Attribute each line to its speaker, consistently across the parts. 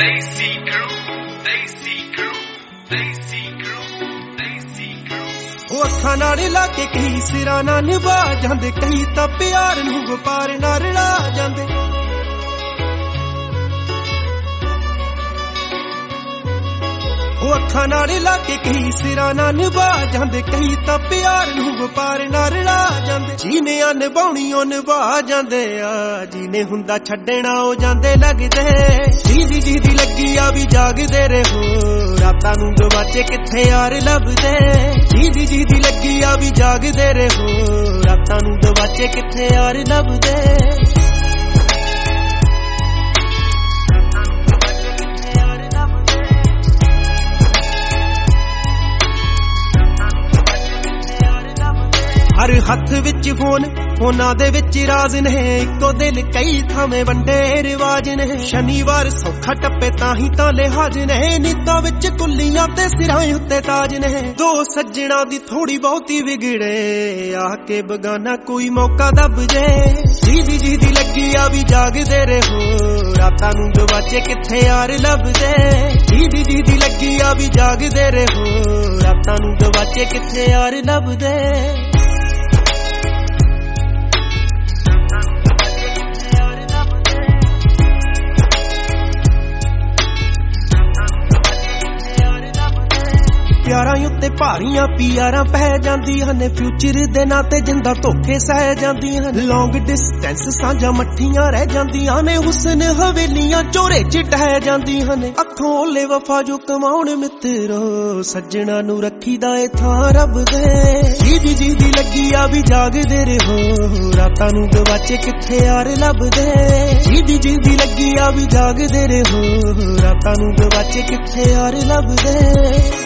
Speaker 1: ਅੱਖਾਂ ਨਾਲ ਲਾ ਕੇ ਕਈ ਸਿਰਾਂ ਨਾਲ ਨਿਭਾ ਜਾਂਦੇ, ਕਈ ਤਾਂ ਪਿਆਰ ਨੂੰ ਵਪਾਰ ਨਾਲ ਰਲਾ ਜਾਂਦੇ। ਅੱਖਾਂ ਨਾਲ ਲਾ ਕੇ ਕਈ ਸਿਰਾਂ ਨਾਲ ਨਿਭਾ ਜਾਂਦੇ, ਕਈ ਤਾਂ ਪਿਆਰ ਨੂੰ ਵਪਾਰ ਨਾਲ ਰਲਾ ਜਾਂਦੇ। ਜੀਨੇ ਨਿਭਾਉਣੀ ਉਹ ਨਿਭਾ ਜਾਂਦੇ ਆ, ਜੀਨੇ ਹੁੰਦਾ ਛੱਡਣਾ ਉਹ ਜਾਂਦੇ ਲੱਗਦੇ। ਜਿਹਦੀ ਜਿਹਦੀ ਲੱਗੀ ਆ ਵੀ ਜਾਗਦੇ ਰਹੋ, ਰਾਤਾਂ ਨੂੰ ਗਵਾਚੇ ਕਿੱਥੇ ਯਾਰ ਲੱਭਦੇ। ਜਿਹਦੀ ਜਿਹਦੀ ਲੱਗੀ ਆ ਵੀ ਜਾਗਦੇ ਰਹੋ, ਰਾਤਾਂ ਨੂੰ ਗਵਾਚੇ ਕਿੱਥੇ ਯਾਰ ਲੱਭਦੇ। ਹਰ ਹੱਥ ਵਿੱਚ ਫੋਨਾਂ ਦੇ ਵਿੱਚ ਰਾਜ਼ ਨੇ, ਇੱਕੋ ਦਿਲ ਕਈ ਥਾਵੇਂ ਵੰਡੇ ਰਿਵਾਜ ਨੇ। ਸ਼ਨੀਵਾਰ ਸੌਖਾ ਟੱਪੇ ਤਾਂ ਹੀ ਤਾਂ ਲਿਹਾਜ਼ ਨੇ, ਨੀਤਾਂ ਵਿੱਚ ਕੁੱਲੀਆਂ ਤੇ ਸਿਰਾਂ ਉੱਤੇ ਤਾਜ ਨੇ। ਦੋ ਸੱਜਣਾ ਦੀ ਥੋੜੀ ਬਹੁਤੀ ਵਿਗੜੇ, ਆ ਕੇ ਬਗਾਨਾ ਕੋਈ ਮੌਕਾ ਦੱਬ ਜੇ। ਜਿਹਦੀ ਜਿਹਦੀ ਲੱਗੀ ਆ ਵੀ ਜਾਗਦੇ ਰਹੋ, ਰਾਤਾਂ ਨੂੰ ਗਵਾਚੇ ਕਿੱਥੇ ਯਾਰ ਲੱਭਦੇ। ਜਿਹਦੀ ਜਿਹਦੀ ਲੱਗੀ ਆ ਵੀ ਜਾਗਦੇ ਰਹੋ, ਰਾਤਾਂ ਨੂੰ ਗਵਾਚੇ ਕਿੱਥੇ ਯਾਰ ਲੱਭਦੇ। ਪਿਆਰਾਂ ਉੱਤੇ ਭਾਰੀਆਂ ਪਿਆਰਾਂ ਪੈ ਜਾਂਦੀਆਂ ਨੇ, ਫਿਊਚਰ ਦੇ ਨਾਂ ਤੇ ਜਿੰਦਾ ਧੋਖੇ ਸਹਿ ਜਾਂਦੀਆਂ ਨੇ। ਲੌਂਗ ਡਿਸਟੈਂਸ ਸਾਂਝਾਂ ਮੱਠੀਆਂ ਰਹਿ ਜਾਂਦੀਆਂ ਨੇ, ਹੁਸਨ ਹਵੇਲੀਆਂ ਚੋਰੇ ਚ ਟਹਿ ਜਾਂਦੀਆਂ ਨੇ। ਅੱਖੋਂ ਓਲੇ ਵਫਾ ਜੋ ਕਮਾਉਣ ਮਿੱਤਰੋ, ਸੱਜਣਾ ਨੂੰ ਰੱਖੀਦਾ ਏ ਥਾਂ ਰੱਬ ਦੇ। ਜਿਹਦੀ ਜਿਹਦੀ ਲੱਗੀ ਆ ਵੀ ਜਾਗਦੇ ਰਹੋ, ਰਾਤਾਂ ਨੂੰ ਗਵਾਚੇ ਕਿੱਥੇ ਯਾਰ ਲੱਭਦੇ। ਜਿਹਦੀ ਜਿਹਦੀ ਲੱਗੀ ਆ ਵੀ ਜਾਗਦੇ ਰਹੋ, ਰਾਤਾਂ ਨੂੰ ਗਵਾਚੇ ਕਿੱਥੇ ਯਾਰ ਲੱਭਦੇ।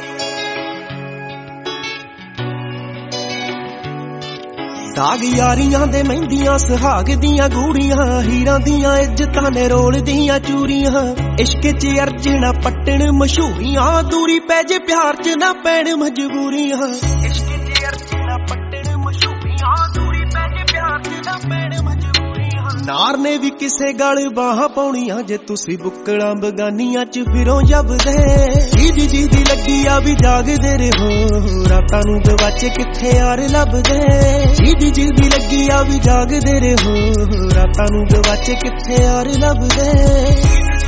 Speaker 1: ਦਾਗ ਯਾਰੀਆਂ ਦੇ ਮਹਿੰਦੀਆਂ ਸੁਹਾਗ ਦੀਆਂ ਗੂੜੀਆਂ, ਹੀਰਾਂ ਦੀਆਂ ਇੱਜ਼ਤਾਂ ਨੇ ਰੋਲ ਦੀਆਂ ਚੂਰੀਆਂ। ਇਸ਼ਕ ਚ ਅਰਜਣਾ ਪੱਟਣ ਮਸ਼ਹੂਰੀਆਂ, ਦੂਰੀ ਪੈ ਜੇ ਪਿਆਰ ਚ ਨਾ ਪੈਣ ਮਜਬੂਰੀਆਂ। ਇਸ਼ਕ ਚ ਅਰਜਣਾ ਪੱਟਣ ਮਸ਼ਹੂਰੀਆਂ, ਦੂਰੀ ਪੈ ਜੇ ਪਿਆਰ ਚ ਨਾ ਪੈਣ ਮਜਬੂਰੀਆਂ। ਨਾਰ ਨੇ ਵੀ ਕਿਸੇ ਗਲ ਬਾਹਾਂ ਪਾਉਣੀਆਂ, ਜੇ ਤੁਸੀਂ ਬੁੱਕਲਾਂ ਬਗਾਨੀਆਂ ਚ ਫਿਰੋਂ ਜਬਦੇ। ਜਿਹਦੀ ਜਿਹਦੀ ਲੱਗੀ ਆ ਵੀ ਜਾਗਦੇ ਰਹੋ, ਰਾਤਾਂ ਨੂੰ ਗਵਾਚੇ ਕਿੱਥੇ ਯਾਰ ਲੱਭਦੇ। ਜਿਹਦੀ ਜਿਹਦੀ ਲੱਗੀ ਆ ਵੀ ਜਾਗਦੇ ਰਹੋ, ਰਾਤਾਂ ਨੂੰ ਗਵਾਚੇ ਕਿੱਥੇ ਯਾਰ ਲੱਭਦੇ।